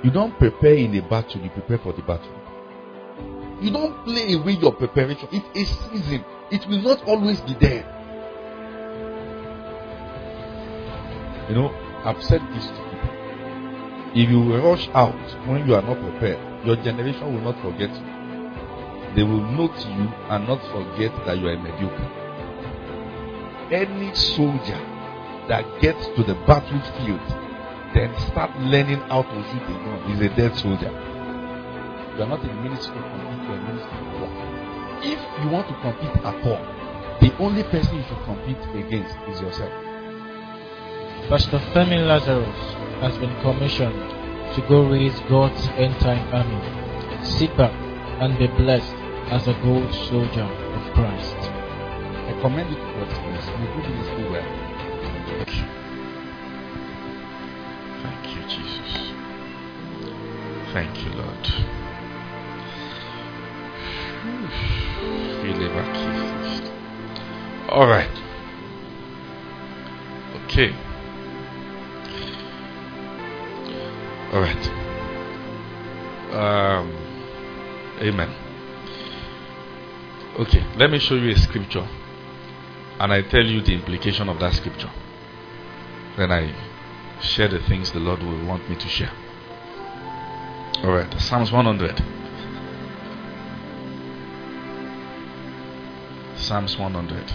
You don't prepare in a battle, you prepare for the battle. You don't play away your preparation. It's a season. It will not always be there. You know, I've said this to people. If you rush out when you are not prepared, your generation will not forget you. They will note you and not forget that you are a mediocre. Any soldier that gets to the battlefield then start learning how to shoot a gun is a dead soldier. You are not in ministry to compete, you are in ministry to war. If you want to compete at all, the only person you should compete against is yourself. Pastor Femi Lazarus has been commissioned to go raise God's end-time army. Sit back and be blessed as a gold soldier of Christ. I commend you to God's grace. You do ministry well. Thank you, Jesus. Thank you, Lord. All right. Okay. All right. Amen. Okay, let me show you a scripture and I tell you the implication of that scripture. Then I share the things the Lord will want me to share. All right, Psalms 100. Psalms 100.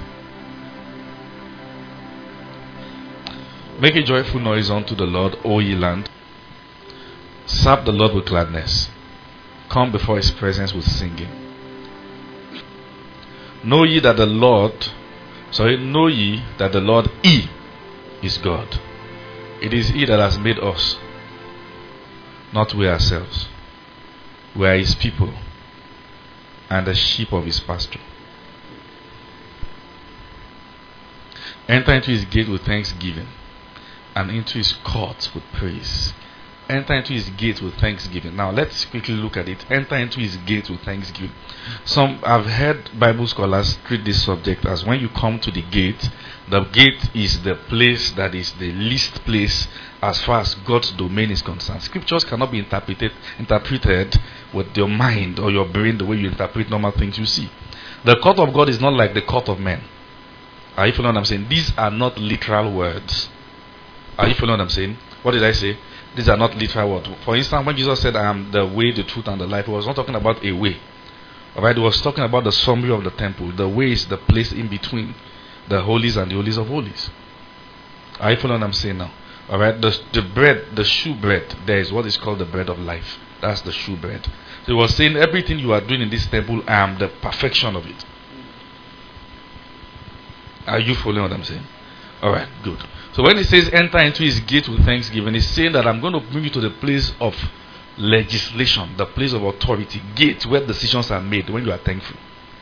Make a joyful noise unto the Lord, O ye land. Serve the Lord with gladness. Come before his presence with singing. Know ye that the Lord, He is God. It is He that has made us, not we ourselves. We are His people and the sheep of His pasture. Enter into His gate with thanksgiving and into His courts with praise. Enter into His gate with thanksgiving. Now let's quickly look at it. Enter into His gate with thanksgiving. I've heard Bible scholars treat this subject as when you come to the gate is the place that is the least place as far as God's domain is concerned. Scriptures cannot be interpreted with your mind or your brain the way you interpret normal things you see. The court of God is not like the court of men. Are you following what I'm saying? These are not literal words. Are you following what I'm saying? What did I say? These are not literal words. For instance, when Jesus said, I am the way, the truth, and the life, he was not talking about a way. Alright, he was talking about the summary of the temple. The way is the place in between the holies and the holies of holies. Are you following what I'm saying now? Alright, the bread, the shoe bread, there is what is called the bread of life. That's the shoe bread. So he was saying, everything you are doing in this temple, I am the perfection of it. Are you following what I'm saying? Alright, good. So when he says enter into his gate with thanksgiving, he's saying that I'm going to bring you to the place of legislation, the place of authority, gate where decisions are made when you are thankful.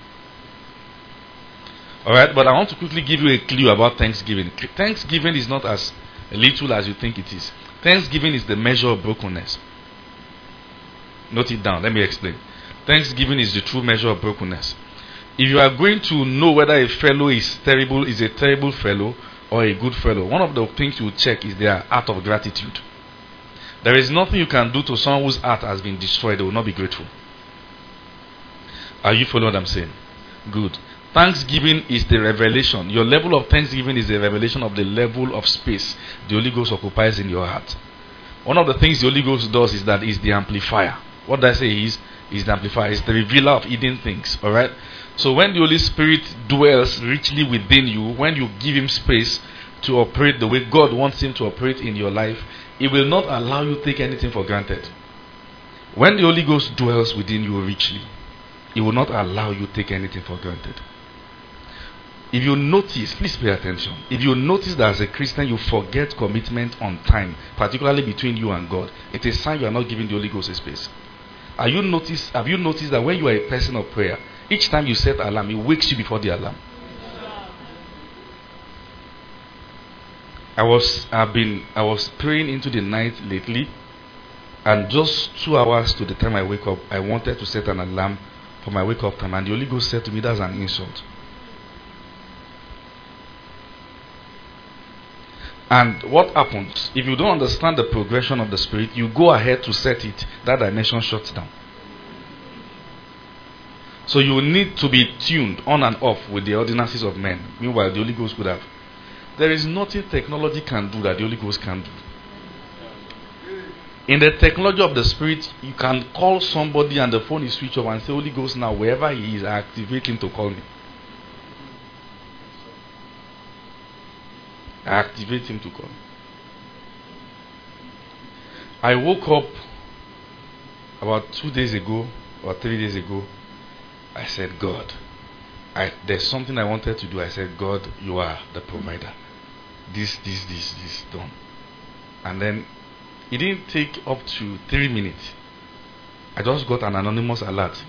Alright, but I want to quickly give you a clue about thanksgiving. Thanksgiving is not as little as you think it is. Thanksgiving is the measure of brokenness. Note it down, let me explain. Thanksgiving is the true measure of brokenness. If you are going to know whether a fellow is a terrible fellow or a good fellow, one of the things you check is their act of gratitude. There is nothing you can do to someone whose heart has been destroyed, they will not be grateful. Are you following what I'm saying? Good. Thanksgiving is the revelation. Your level of thanksgiving is the revelation of the level of space the Holy Ghost occupies in your heart. One of the things the Holy Ghost does is that is the amplifier. What did I say is the amplifier. It's the revealer of hidden things. Alright? So when the Holy Spirit dwells richly within you, when you give Him space to operate the way God wants Him to operate in your life, He will not allow you to take anything for granted. When the Holy Ghost dwells within you richly, He will not allow you to take anything for granted. If you notice, please pay attention. If you notice that as a Christian you forget commitment on time, particularly between you and God, it's a sign you are not giving the Holy Ghost a space. Have you noticed that when you are a person of prayer, each time you set alarm, it wakes you before the alarm? I was praying into the night lately, and just 2 hours to the time I wake up, I wanted to set an alarm for my wake up time, and the Holy Ghost said to me, that's an insult. And what happens? If you don't understand the progression of the Spirit, you go ahead to set it, that dimension shuts down. So you need to be tuned on and off with the ordinances of men. Meanwhile, the Holy Ghost could have. There is nothing technology can do that the Holy Ghost can do. In the technology of the Spirit, you can call somebody and the phone is switched off and say, Holy Ghost, now wherever he is, I activate him to call me. I activate him to call me. I woke up about 2 days ago or 3 days ago. I said, God, there's something I wanted to do. I said, God, you are the provider. This, done. And then it didn't take up to 3 minutes. I just got an anonymous alert.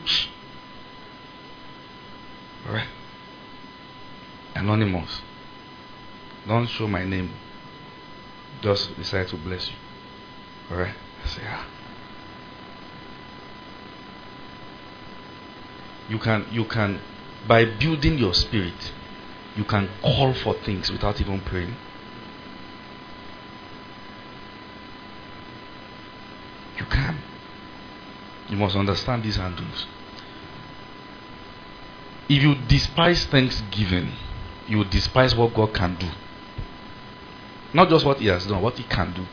Alright? Anonymous. Don't show my name. Just decide to bless you. Alright? I say, You can, by building your spirit, you can call for things without even praying. You can. You must understand these handles. If you despise thanksgiving, you will despise what God can do. Not just what he has done, what he can do.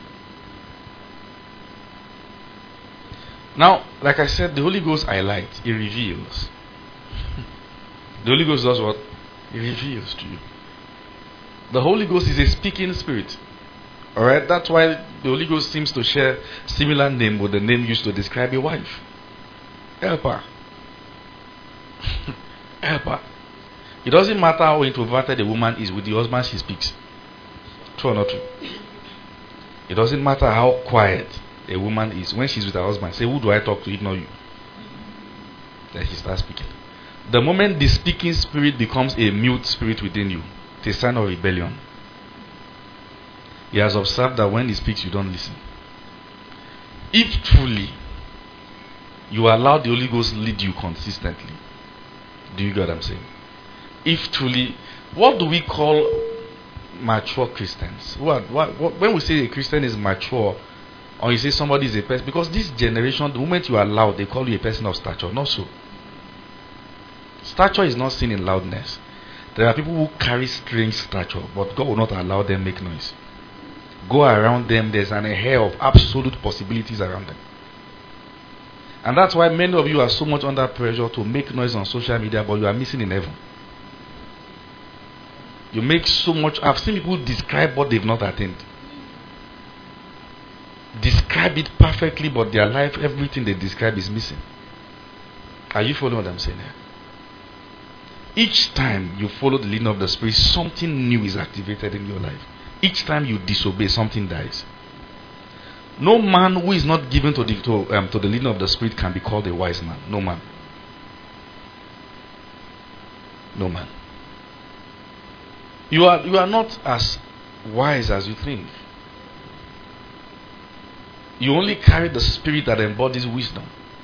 Now, like I said, the Holy Ghost highlights, he reveals. The Holy Ghost does what? He reveals to you. The Holy Ghost is a speaking spirit. Alright? That's why the Holy Ghost seems to share similar name with the name used to describe a wife. Helper. Helper. It doesn't matter how introverted a woman is, with the husband she speaks. True or not true? It doesn't matter how quiet a woman is. When she's with her husband, say, who do I talk to if not you? Then she starts speaking. The moment the speaking spirit becomes a mute spirit within you, it's a sign of rebellion. He has observed that when he speaks, you don't listen. If truly you allow the Holy Ghost lead you consistently, do you get what I'm saying? If truly, what do we call mature Christians? When we say a Christian is mature, or you say somebody is a person, because this generation, the moment you are loud, they call you a person of stature. Not so. Stature is not seen in loudness. There are people who carry strange stature, but God will not allow them make noise. Go around them, there's an air of absolute possibilities around them. And that's why many of you are so much under pressure to make noise on social media, but you are missing in heaven. You make so much. I've seen people describe what they've not attained. Describe it perfectly, but their life, everything they describe is missing. Are you following what I'm saying here? Each time you follow the leading of the Spirit, something new is activated in your life. Each time you disobey, something dies. No man who is not given to the leading of the Spirit can be called a wise man. No man. No man. You are not as wise as you think. You only carry the Spirit that embodies wisdom.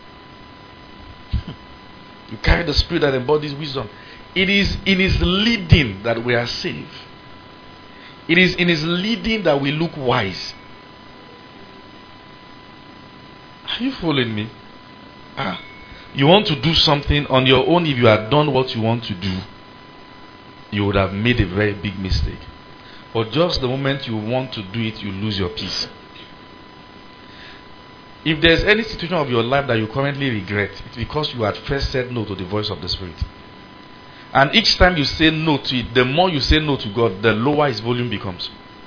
You carry the Spirit that embodies wisdom. It is in His leading that we are saved. It is in His leading that we look wise. Are you following me? You want to do something on your own. If you had done what you want to do, you would have made a very big mistake. But just the moment you want to do it, you lose your peace. If there's any situation of your life that you currently regret, it's because you had first said no to the voice of the Spirit. And each time you say no to it, the more you say no to God, the lower His volume becomes.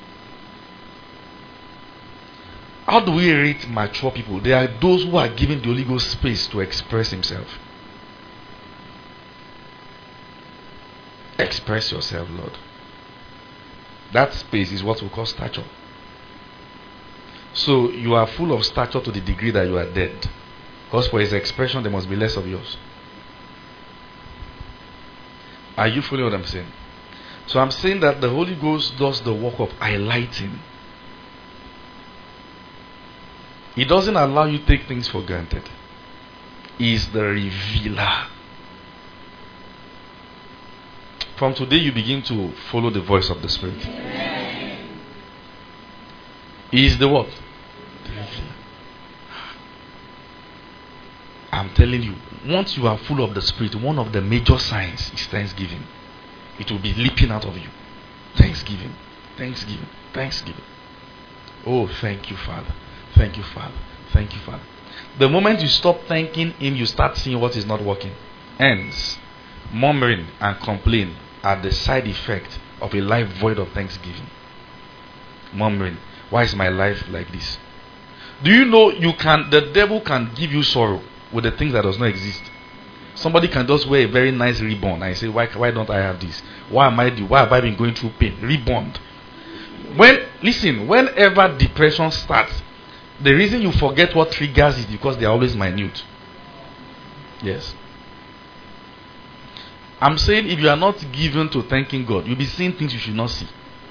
How do we rate mature people? They are those who are giving the Holy Ghost space to express Himself. Express yourself, Lord. That space is what we call stature. So you are full of stature to the degree that you are dead. Because for His expression, there must be less of yours. Are you following what I'm saying? So I'm saying that the Holy Ghost does the work of highlighting. He doesn't allow you to take things for granted. He is the revealer. From today, you begin to follow the voice of the Spirit. He is the what? The revealer. I'm telling you, once you are full of the Spirit, one of the major signs is thanksgiving. It will be leaping out of you. Thanksgiving, thanksgiving, thanksgiving. Oh, thank you, Father. Thank you, Father. Thank you, Father. The moment you stop thanking Him, you start seeing what is not working. Hence, murmuring and complaint are the side effect of a life void of thanksgiving. Murmuring. Why is my life like this? Do you know the devil can give you sorrow with the things that does not exist? Somebody can just wear a very nice ribbon and say, why don't I have this? Why have I been going through pain? Ribbon. Whenever depression starts, the reason you forget what triggers it is because they are always minute. Yes. I'm saying if you are not given to thanking God, you'll be seeing things you should not see.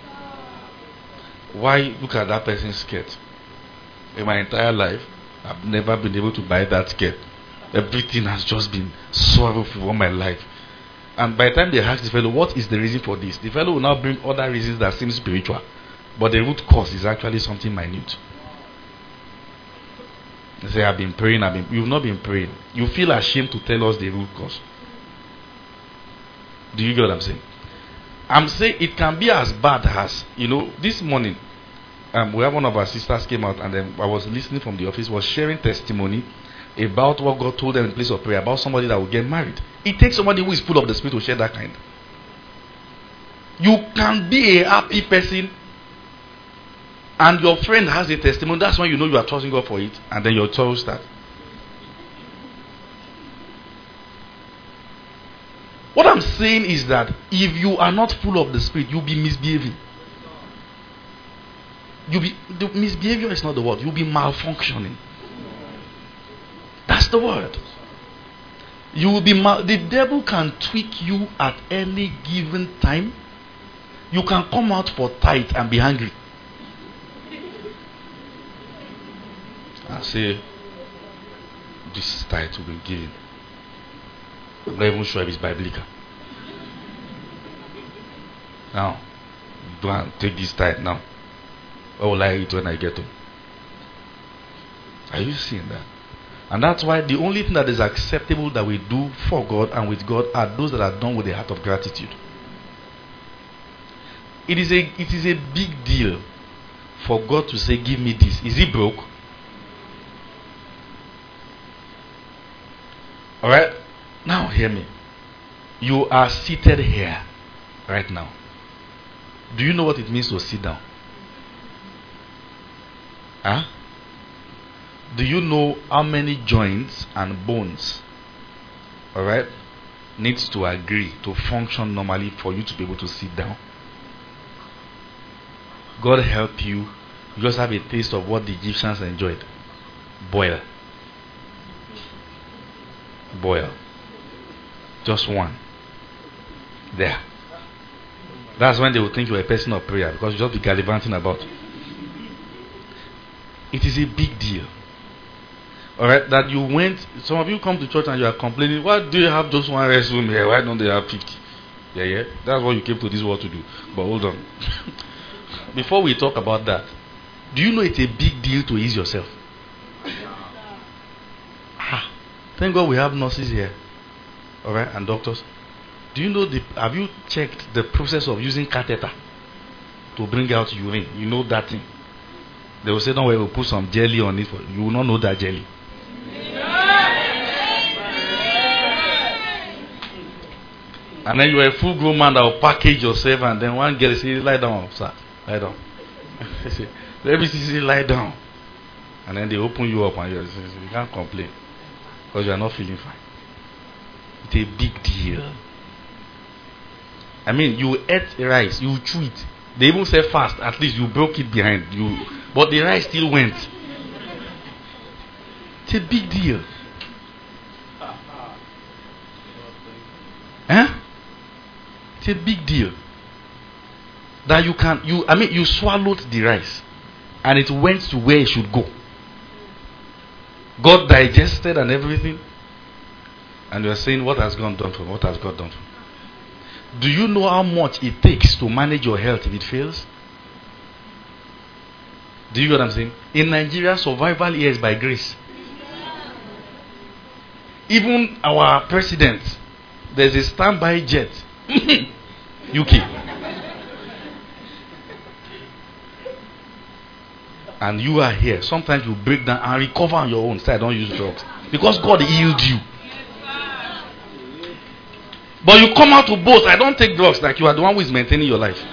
Why look at that person's skirt? In my entire life, I've never been able to buy that skirt. Everything has just been sorrowful all my life. And by the time they ask the fellow, what is the reason for this? The fellow will now bring other reasons that seem spiritual. But the root cause is actually something minute. They say, I've been praying. You've not been praying. You feel ashamed to tell us the root cause. Do you get what I'm saying? I'm saying it can be as bad as, this morning, we have one of our sisters came out and then I was listening from the office, was sharing testimony about what God told them in place of prayer, about somebody that will get married. It takes somebody who is full of the Spirit to share that kind. You can be a happy person and your friend has a testimony. That's when you know you are trusting God for it, and then your trouble starts. What I'm saying is that if you are not full of the Spirit, you'll be misbehaving. The misbehavior is not the word. You'll be malfunctioning. That's the word. You will be the devil can tweak you at any given time. You can come out for tithe and be hungry. And say, this tithe will be given. I'm not even sure if it's biblical. Now, go and take this tithe now. What will I eat when I get home? Are you seeing that? And that's why the only thing that is acceptable that we do for God and with God are those that are done with a heart of gratitude. It is a big deal for God to say, give me this. Is he broke? Alright? Now hear me. You are seated here right now. Do you know what it means to sit down? Huh? Do you know how many joints and bones, alright, needs to agree to function normally for you to be able to sit down? God help you. You just have a taste of what the Egyptians enjoyed. Boil. Just one. There. That's when they will think you're a person of prayer, because you just be gallivanting about. It is a big deal. Alright, that you went, some of you come to church and you are complaining, why do you have just one restroom here? Why don't they have 50? Yeah. That's what you came to this world to do. But hold on. Before we talk about that, do you know it's a big deal to ease yourself? Thank God we have nurses here. Alright, and doctors. Do you know have you checked the process of using catheter to bring out urine? You know that thing. They will say, don't worry, we'll put some jelly on it. You will not know that jelly. And then you are a full grown man that will package yourself, and then one girl say, lie down, sir. Lie down. Let me see, lie down. And then they open you up and you can't complain. Because you are not feeling fine. It's a big deal. I mean, you ate rice, you chew it. They even say fast, at least you broke it behind you. But the rice still went. It's a big deal. It's a big deal. That you swallowed the rice and it went to where it should go. God digested and everything. And you are saying, what has God done for me? What has God done for me? Do you know how much it takes to manage your health if it fails? Do you get what I'm saying? In Nigeria, survival here is by grace. Even our president, there's a standby jet. UK. And you are here. Sometimes you break down and recover on your own. Say, I don't use drugs. Because God healed you. But you come out to boast, I don't take drugs, like you are the one who is maintaining your life.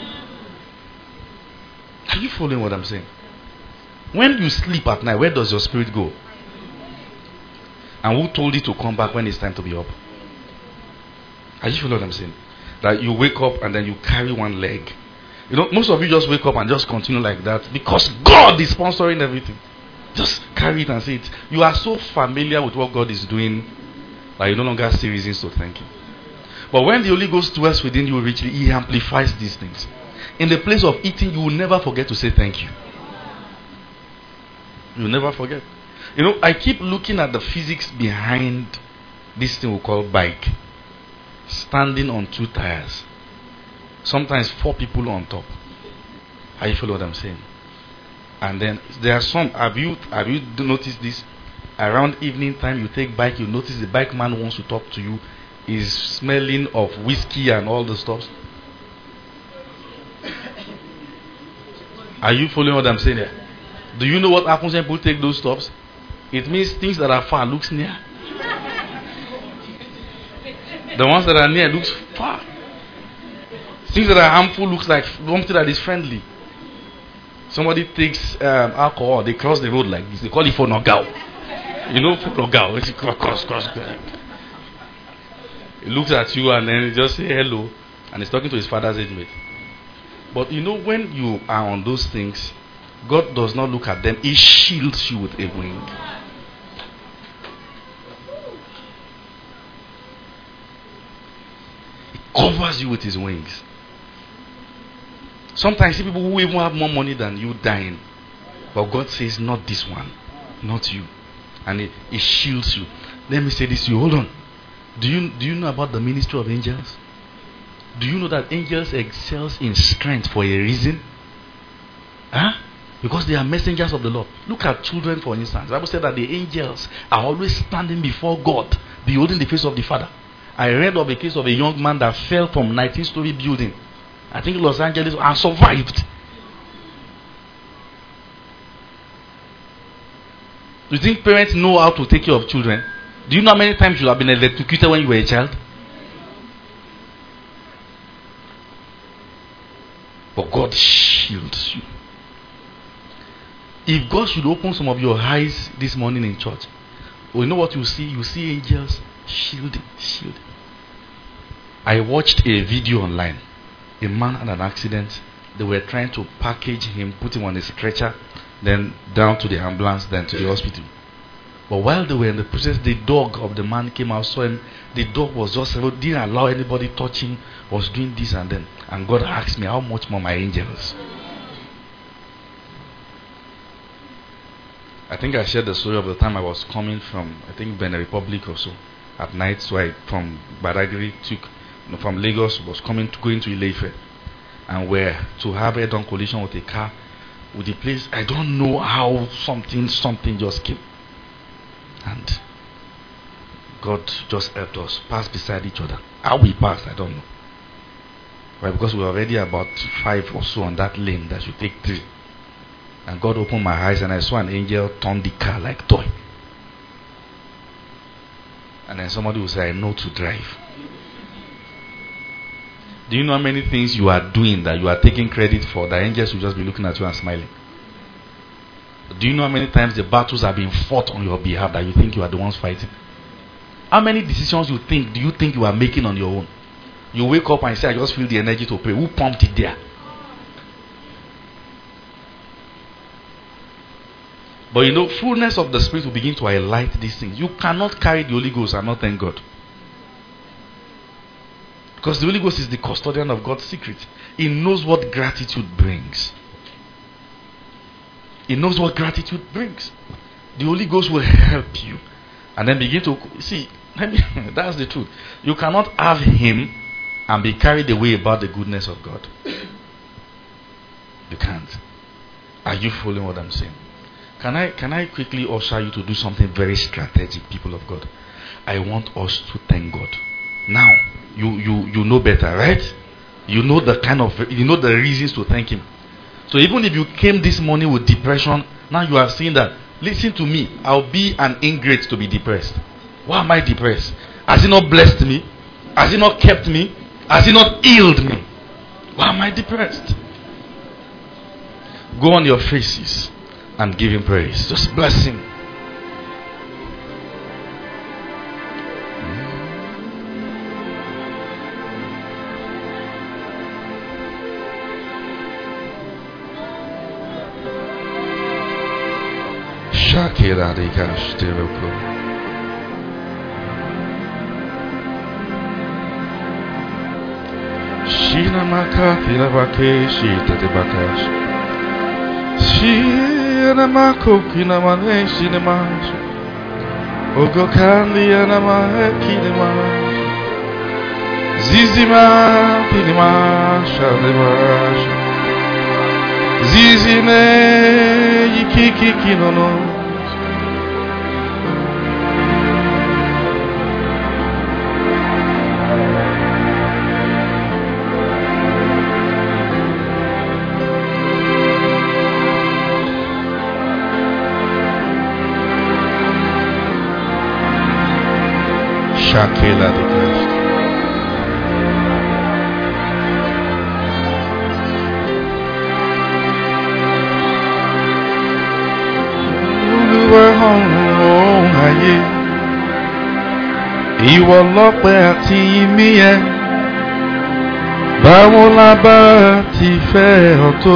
Are you following what I'm saying? When you sleep at night, where does your spirit go? And who told you to come back when it's time to be up? Are you following what I'm saying? That you wake up and then you carry one leg. You know, most of you just wake up and just continue like that because God is sponsoring everything. Just carry it and see it. You are so familiar with what God is doing that you no longer see reasons to thank Him. But when the Holy Ghost dwells within you richly, He amplifies these things. In the place of eating, you will never forget to say thank you. You will never forget. You know, I keep looking at the physics behind this thing we call bike. Standing on 2 tires. Sometimes 4 people on top. Are you follow what I'm saying? And then there are some. Have you noticed this? Around evening time, you take bike. You notice the bike man wants to talk to you. Is smelling of whiskey and all the stuff. Are you following what I'm saying here? Do you know what happens when people take those stops? It means things that are far looks near. The ones that are near looks far. Things that are harmful looks like something that is friendly. Somebody takes alcohol, they cross the road like this. They call it for nogao. You know, for nogao. It's cross. He looks at you and then he just say hello, and he's talking to his father's age mate. But you know, when you are on those things, God does not look at them. He shields you with a wing. He covers you with His wings. Sometimes you see people who even have more money than you dying. But God says, not this one. Not you. And He shields you. Let me say this to you. Hold on. Do you know about the ministry of angels? Do you know that angels excels in strength for a reason? Huh? Because they are messengers of the Lord. Look at children, for instance. The Bible said that the angels are always standing before God, beholding the face of the Father. I read of a case of a young man that fell from 19-story building, I think Los Angeles, and survived. Do you think parents know how to take care of children? Do you know how many times you have been electrocuted when you were a child? But God shields you. If God should open some of your eyes this morning in church, you know what you see? You see angels shielding. I watched a video online. A man had an accident. They were trying to package him, put him on a stretcher, then down to the ambulance, then to the hospital. But while they were in the process, the dog of the man came out, saw him. The dog was just, didn't allow anybody touch him, was doing this and then. And God asked me, how much more my angels? I think I shared the story of the time I was coming from, I think, Benin Republic or so, at night. So I, from Badagry, from Lagos, was going to Ile-Ife. And were to have a head-on collision with a car, with the place. I don't know how something just came. And God just helped us pass beside each other. How we passed, I don't know. Right, because we were already about 5 or so on that lane that should take 3. And God opened my eyes and I saw an angel turn the car like toy. And then somebody will say, I know to drive. Do you know how many things you are doing that you are taking credit for? The angels will just be looking at you and smiling. Do you know how many times the battles have been fought on your behalf that you think you are the ones fighting? How many decisions do you think you are making on your own? You wake up and say, I just feel the energy to pray. Who pumped it there? But you know, fullness of the Spirit will begin to highlight these things. You cannot carry the Holy Ghost and not thank God. Because the Holy Ghost is the custodian of God's secrets. He knows what gratitude brings. He knows what gratitude brings. The Holy Ghost will help you. And then begin to see, that's the truth. You cannot have Him and be carried away about the goodness of God. You can't. Are you following what I'm saying? Can I quickly usher you to do something very strategic, people of God? I want us to thank God. Now, you know better, right? You know the reasons to thank Him. So even if you came this morning with depression, now you are seeing that. Listen to me. I'll be an ingrate to be depressed. Why am I depressed? Has He not blessed me? Has He not kept me? Has He not healed me? Why am I depressed? Go on your faces and give Him praise. Just bless Him. Shakira de Casteloko. Shina Makati Lavake, Shita de Bakash. Shina Makokina Mane, Shinamas. Ogo Kandi Anama, Kinimas. Zizima, Pinimas, Shalimas. Zizine, Yikiki Kinono. Shakela de Christ. Olúwa ọ̀run ayé, ìwọ lọ́pẹ́ àti ìmí ẹ, báwo la bá ti fẹ́ ọ tó,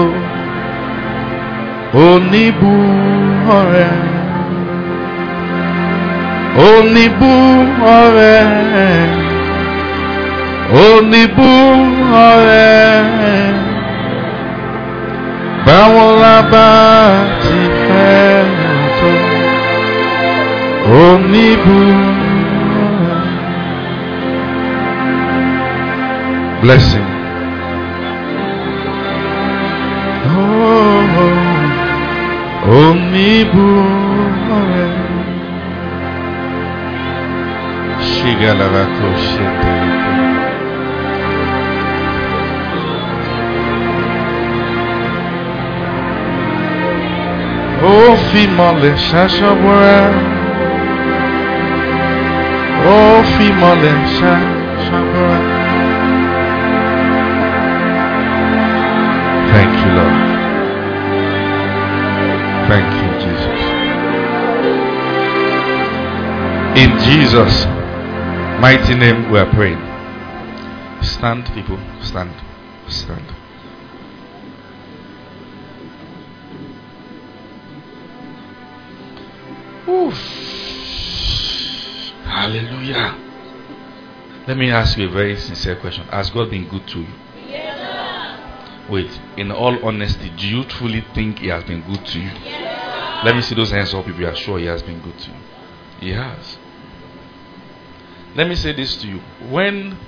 oníbú ọrẹ. Oníbú ọrẹ, oníbú ọrẹ, báwo la bá ti fẹ́ tó, oníbú ọrẹ. Blessing. Oh, oníbú ọrẹ. Oh, fimole shashabura. Oh, fimole shashabura. Thank you, Lord. Thank you, Jesus. In Jesus' mighty name we are praying. Stand, people. Stand. Stand. Oof. Hallelujah. Let me ask you a very sincere question. Has God been good to you? Yes. Wait, in all honesty, do you truly think He has been good to you? Yes. Let me see those hands up if you are sure He has been good to you. He has. Let me say this to you. When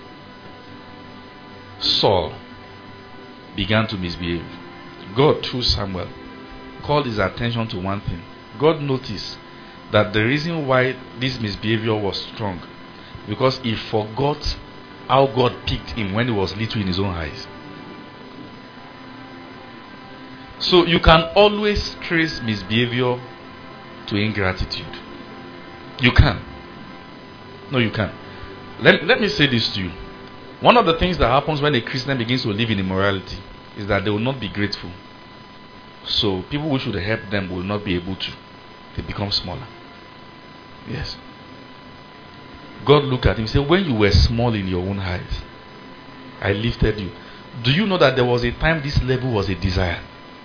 Saul began to misbehave, God, through Samuel, called his attention to one thing. God noticed that the reason why this misbehavior was strong, because he forgot how God picked him when he was little in his own eyes. So you can always trace misbehavior to ingratitude. You can. No, you can't. Let me say this to you. One of the things that happens when a Christian begins to live in immorality is that they will not be grateful. So people who should help them will not be able to. They become smaller. Yes. God looked at him and said, when you were small in your own eyes, I lifted you. Do you know that there was a time this level was a desire?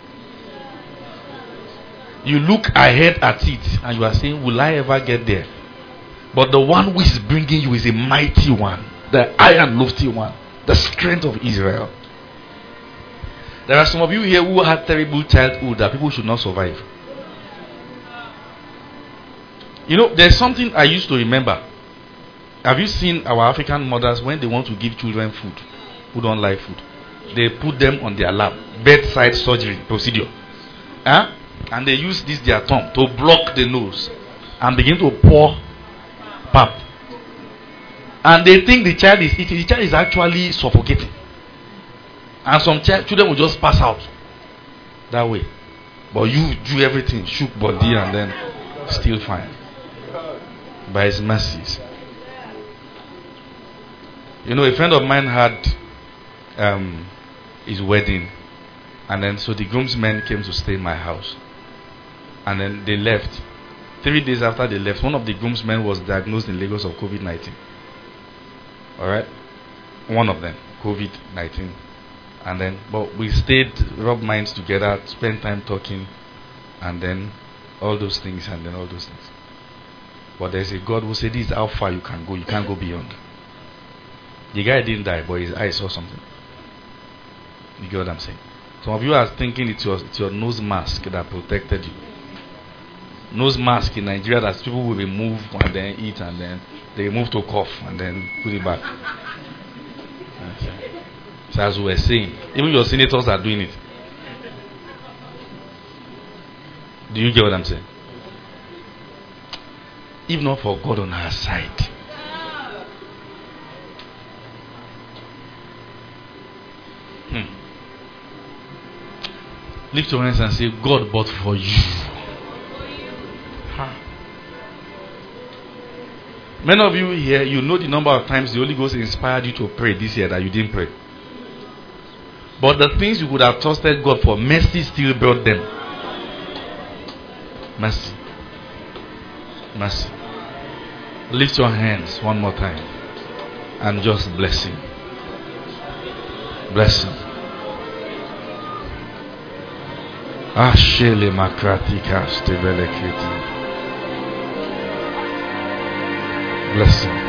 You look ahead at it and you are saying, will I ever get there? But the one who is bringing you is a mighty one, the high and lofty one, the strength of Israel. There are some of you here who had terrible childhood that people should not survive. You know, there's something I used to remember. Have you seen our African mothers when they want to give children food who don't like food? They put them on their lap, bedside surgery procedure. Huh? And they use this their tongue to block the nose and begin to pour pap. And they think the child is eating. The child is actually suffocating. And some children will just pass out that way. But you do everything, shook body, and then still fine. By his mercies. You know, a friend of mine had his wedding. And then so the groomsmen came to stay in my house. And then they left. 3 days after they left, one of the groomsmen was diagnosed in Lagos of COVID-19. Alright? One of them, COVID-19. And then, but we stayed, rubbed minds together, spent time talking, and then all those things, and then all those things. But there's a God who said, this is how far you can go. You can't go beyond. The guy didn't die, but his eyes saw something. You get what I'm saying? Some of you are thinking it's your nose mask that protected you. Nose mask in Nigeria that people will remove and then eat, and then they move to cough and then put it back. So as we were saying, even your senators are doing it. Do you get what I'm saying? If not for God on our side. Lift your hands and say, God, but for you. Many of you here, you know the number of times the Holy Ghost inspired you to pray this year that you didn't pray. But the things you could have trusted God for, mercy still brought them. Mercy. Mercy. Lift your hands one more time and just bless Him. Bless Him. Ashele makratika stebelekriti. Bless Him.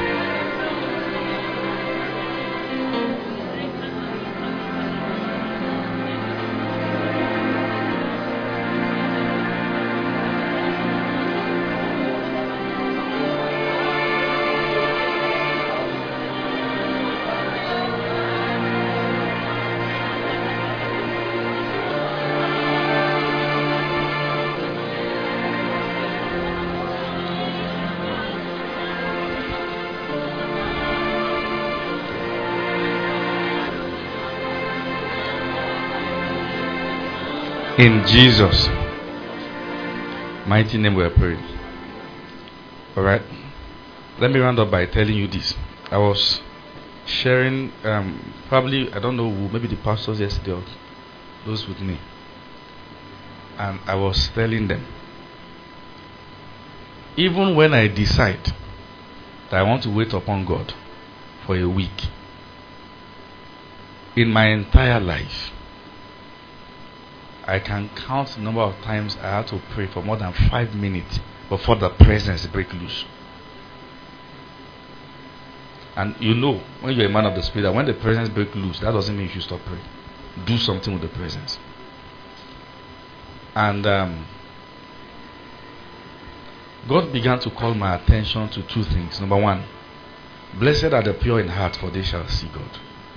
In Jesus' mighty name we are praying. Alright. Let me round up by telling you this. I was sharing, probably, I don't know who, maybe the pastors yesterday or those with me. And I was telling them, even when I decide that I want to wait upon God for a week, in my entire life, I can count the number of times I had to pray for more than 5 minutes before the presence break loose. And you know, when you're a man of the Spirit, that when the presence break loose, that doesn't mean you should stop praying. Do something with the presence. And God began to call my attention to 2 things. Number 1, blessed are the pure in heart, for they shall see God.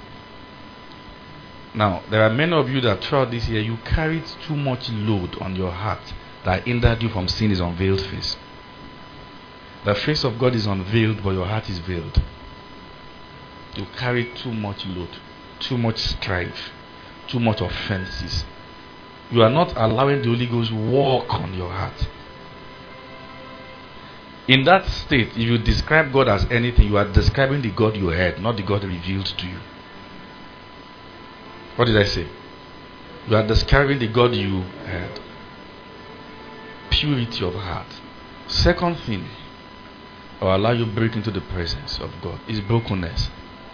Now, there are many of you that throughout this year, you carried too much load on your heart that hindered you from seeing His unveiled face. The face of God is unveiled, but your heart is veiled. You carry too much load, too much strife, too much offenses. You are not allowing the Holy Ghost walk on your heart. In that state, if you describe God as anything, you are describing the God you heard, not the God revealed to you. What did I say? You are describing the God you heard. Purity of heart. Second thing, or allow you break into the presence of God, is brokenness.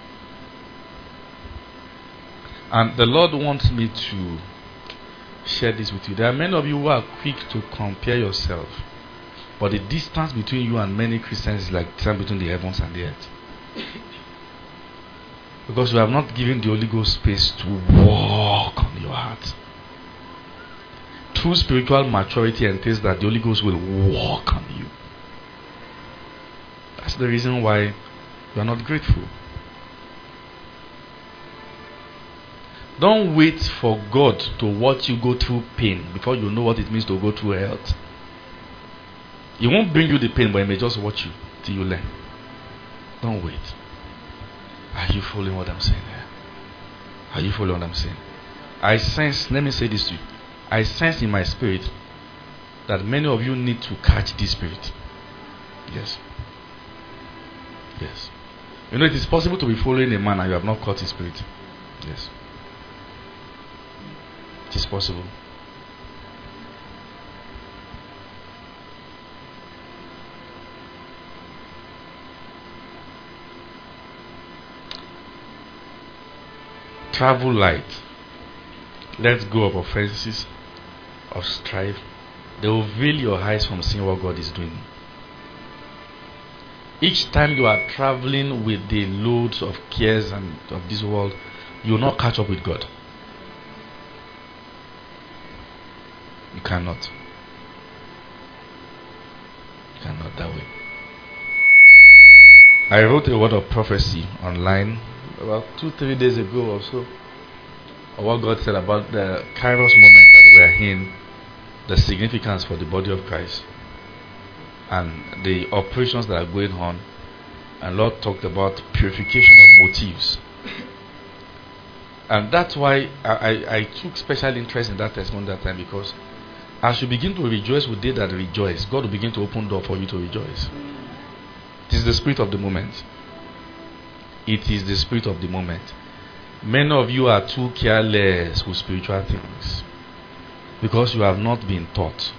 And the Lord wants me to share this with you. There are many of you who are quick to compare yourself, but the distance between you and many Christians is like the distance between the heavens and the earth. Because you have not given the Holy Ghost space to walk on your heart. True spiritual maturity entails that the Holy Ghost will walk on you. That's the reason why you are not grateful. Don't wait for God to watch you go through pain before you know what it means to go through health. He won't bring you the pain, but he may just watch you till you learn. Don't wait. Are you following what I'm saying here? Are you following what I'm saying? I sense, let me say this to you. I sense in my spirit that many of you need to catch this spirit. Yes. Yes. You know, it is possible to be following a man and you have not caught his spirit. Yes. It is possible. Travel light. Let go of offenses, of strife. They will veil your eyes from seeing what God is doing. Each time you are traveling with the loads of cares and of this world, you will not catch up with God. You cannot. You cannot that way. I wrote a word of prophecy online about 2-3 days ago or so, of what God said about the Kairos moment that we are in, the significance for the body of Christ, and the operations that are going on. And Lord talked about purification of motives. And that's why I took special interest in that testimony that time, because as you begin to rejoice with they that rejoice, God will begin to open door for you to rejoice. It is the spirit of the moment. It is the spirit of the moment. Many of you are too careless with spiritual things because you have not been taught.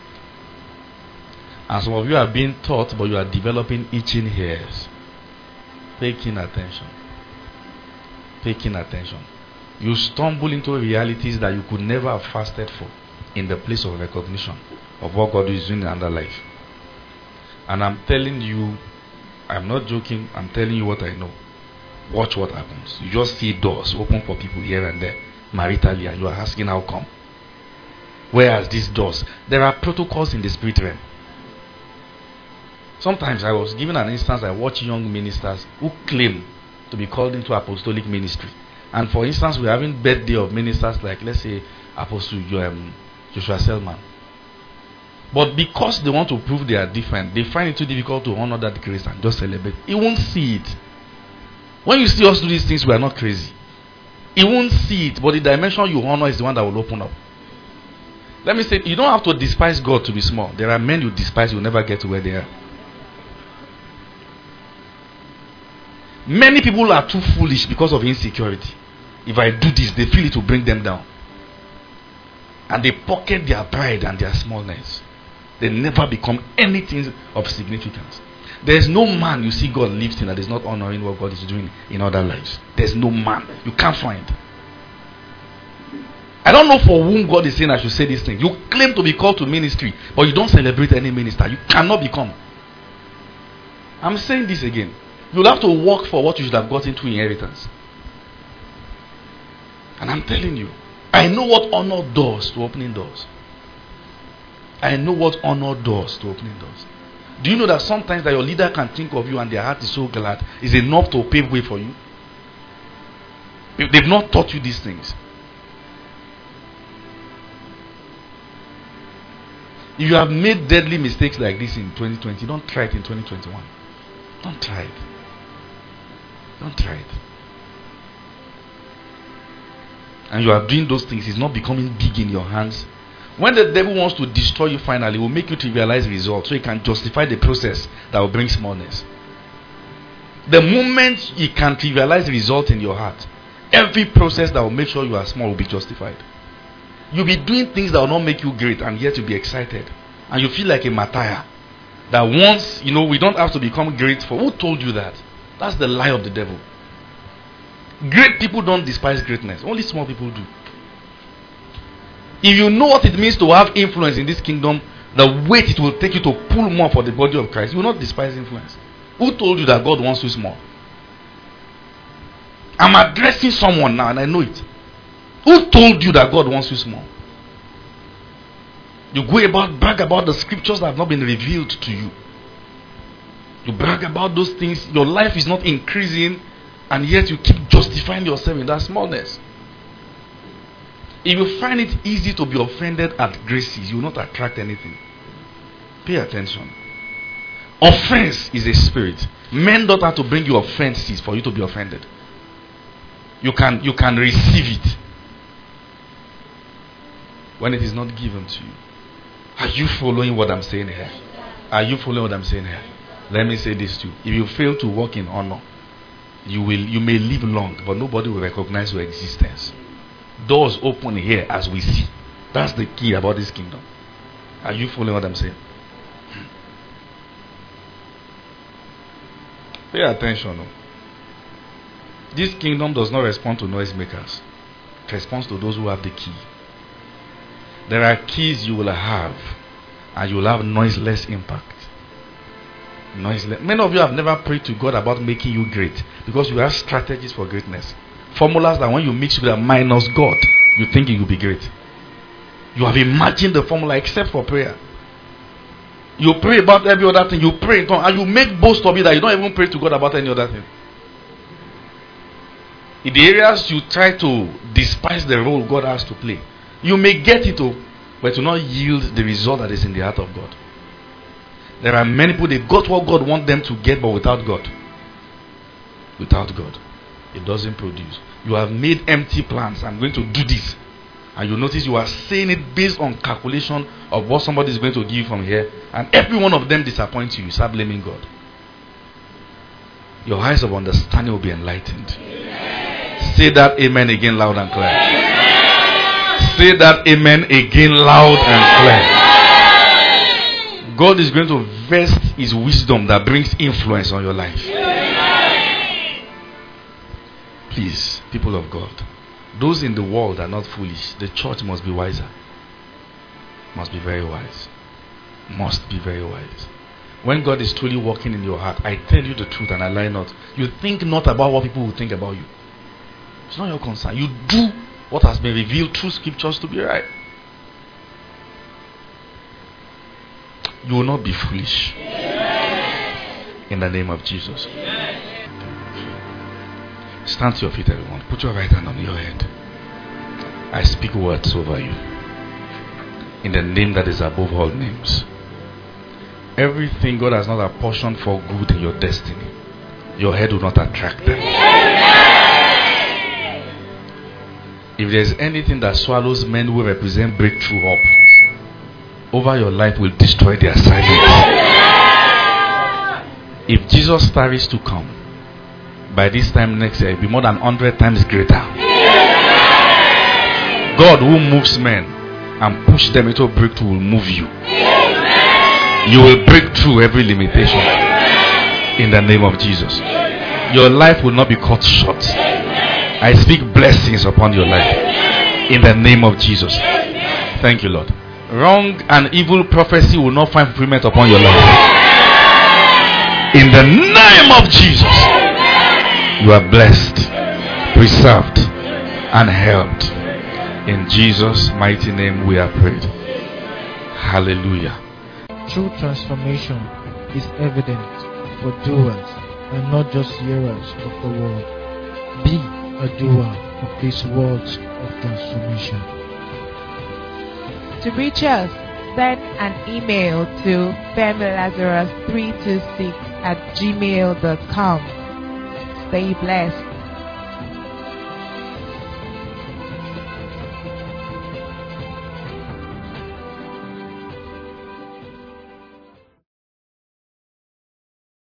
And some of you are being taught, but you are developing itching ears. Pay keen attention. Pay keen attention. You stumble into realities that you could never have fasted for in the place of recognition of what God is doing in another life. And I'm telling you, I'm not joking, I'm telling you what I know. Watch what happens. You just see doors open for people here and there, maritally, and you are asking how come. Whereas these doors, there are protocols in the spirit realm. Sometimes I was given an instance, I watch young ministers who claim to be called into apostolic ministry. And for instance, we're having birthday of ministers like, let's say, Apostle Joshua Selman. But because they want to prove they are different, they find it too difficult to honor that grace and just celebrate. He won't see it. When you see us do these things, we are not crazy. He won't see it, but the dimension you honor is the one that will open up. Let me say, you don't have to despise God to be small. There are men you despise, you'll never get to where they are. Many people are too foolish because of insecurity. If I do this, they feel it will bring them down. And they pocket their pride and their smallness. They never become anything of significance. There is no man you see God lifting that is not honoring what God is doing in other lives. There is no man. You can't find. I don't know for whom God is saying I should say this thing. You claim to be called to ministry, but you don't celebrate any minister. You cannot become. I'm saying this again. You'll have to work for what you should have got into inheritance. And I'm telling you, I know what honor does to opening doors. I know what honor does to opening doors. Do you know that sometimes that your leader can think of you and their heart is so glad is enough to pave way for you? They've not taught you these things. If you have made deadly mistakes like this in 2020, don't try it in 2021. Don't try it. Don't try it. And you are doing those things, it's not becoming big in your hands. When the devil wants to destroy you finally, it will make you trivialize results so he can justify the process that will bring smallness. The moment he can trivialize the result in your heart, every process that will make sure you are small will be justified. You'll be doing things that will not make you great, and yet you'll be excited. And you feel like a martyr. That once, we don't have to become great for. Who told you that? That's the lie of the devil. Great people don't despise greatness. Only small people do. If you know what it means to have influence in this kingdom, the weight it will take you to pull more for the body of Christ, you will not despise influence. Who told you that God wants you small? I'm addressing someone now and I know it. Who told you that God wants you small? You brag about the scriptures that have not been revealed to you. You brag about those things. Your life is not increasing, and yet you keep justifying yourself in that smallness. If you find it easy to be offended at graces, you will not attract anything. Pay attention. Offense is a spirit. Men don't have to bring you offenses for you to be offended. You can receive it when it is not given to you. Are you following what I'm saying here? Are you following what I'm saying here? Let me say this to you. If you fail to walk in honor, you may live long, but nobody will recognize your existence. Doors open here as we see. That's the key about this kingdom. Are you following what I'm saying? Pay attention. No? This kingdom does not respond to noisemakers. It responds to those who have the key. There are keys you will have, and you will have noiseless impact. Noiseless. Many of you have never prayed to God about making you great because you have strategies for greatness. Formulas that when you mix with a minus God, you think you will be great. You have imagined the formula except for prayer. You pray about every other thing. You pray in tongues, and you make boast of it that you don't even pray to God about any other thing. In the areas you try to despise the role God has to play, you may get it, but to not yield the result that is in the heart of God. There are many people, they got what God wants them to get, but without God. Without God, it doesn't produce. You have made empty plans. I'm going to do this. And you notice you are saying it based on calculation of what somebody is going to give you from here. And every one of them disappoints you. You start blaming God. Your eyes of understanding will be enlightened. Amen. Say that amen again loud and clear. Amen. Say that amen again loud and clear. God is going to vest His wisdom that brings influence on your life. Amen. Please, people of God. Those in the world are not foolish. The church must be wiser. Must be very wise. Must be very wise. When God is truly working in your heart, I tell you the truth and I lie not. You think not about what people will think about you. It's not your concern. You do what has been revealed through scriptures to be right. You will not be foolish. In the name of Jesus. Stand to your feet, everyone. Put your right hand on your head. I speak words over you. In the name that is above all names. Everything God has not apportioned for good in your destiny, your head will not attract them. If there is anything that swallows men who represent breakthrough up, over your life will destroy their assignment. If Jesus tarries to come, by this time next year, it will be more than 100 times greater. God who moves men and push them into a breakthrough will move you. You will break through every limitation in the name of Jesus. Your life will not be cut short. I speak blessings upon your life in the name of Jesus. Thank you, Lord. Wrong and evil prophecy will not find fulfillment upon your life. In the name of Jesus. You are blessed, preserved, and helped. In Jesus' mighty name we are prayed. Hallelujah. True transformation is evident for doers and not just hearers of the word. Be a doer of these words of transformation. To reach us, send an email to femilazarus326@gmail.com. Stay blessed.